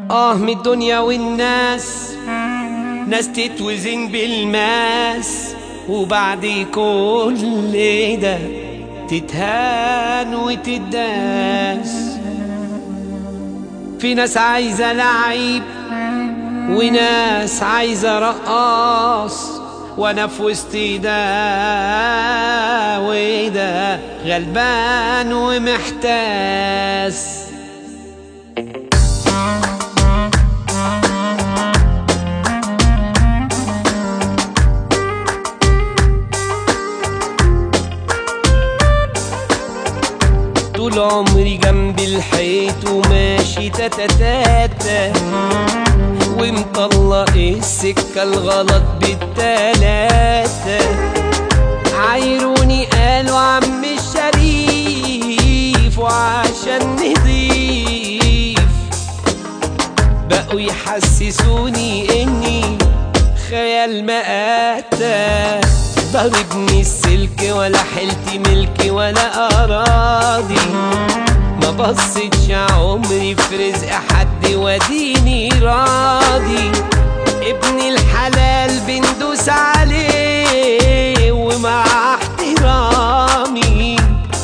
من الدنيا والناس، ناس تتوزن بالماس، وبعد كل ده تتهان وتداس. في ناس عايزة لعيب وناس عايزة رقاص، وانا في وسط ده وده غلبان ومحتاس. طول عمري جنب الحيط وماشي تاتا، ومطلق السكة الغلط بالتلاتة. عايروني قالوا عم الشريف وعشان نضيف، بقوا يحسسوني اني خيال مآتة. ضربني السلك ولا حلتي ملكي ولا أراضي، ما بصتش عمري في رزق حد وديني راضي. ابن الحلال بندوس عليه ومع احترامي،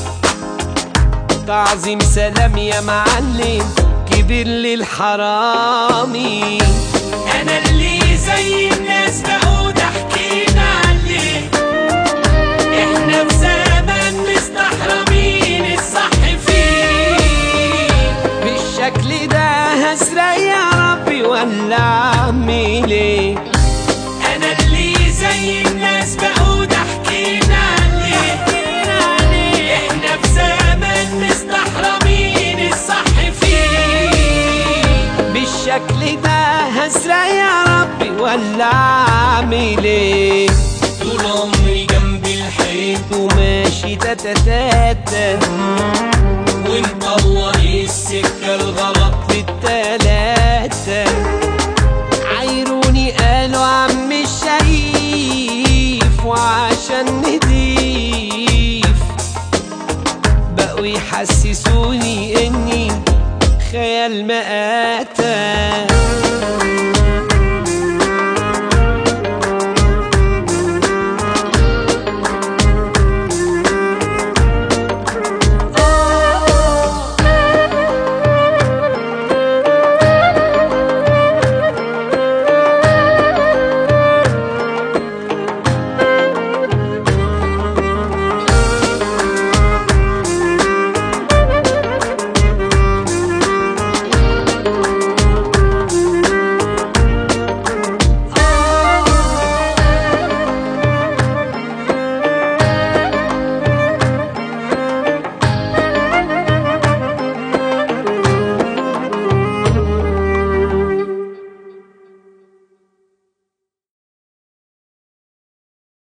تعظيم سلام يا معلم كبير للحرامي. أنا اللي زي الناس بقوا ضحكينا عليه، احنا في زمن مستحرمين الصح فيه. بالشكل ده هسرق يا ربي ولا اعمل ايه؟ أنا اللي زي الناس بقوا ضحكينا عليه، احنا في زمن مستحرمين الصح فيه. بالشكل ده هسرق يا ربي ولا اعمل ايه؟ طول عمري جنب الحيط وماشي تاتا، ومطلق السكة الغلط بالتلاتة. عايروني قالوا عم الشريف وعشان نضيف، بقوا يحسسوني اني خيال مآتة.